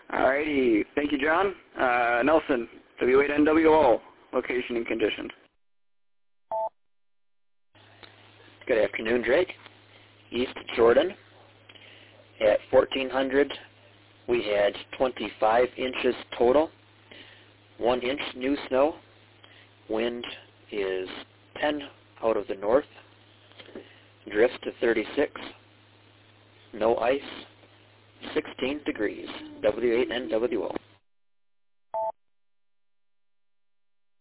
Alrighty. Thank you, John. Nelson, W8NWO, location and conditions. Good afternoon, Drake. East Jordan. At 1400, we had 25 inches total, 1 inch new snow. Wind is 10 out of the north. Drift to 36. No ice. 16 degrees. W8NWO.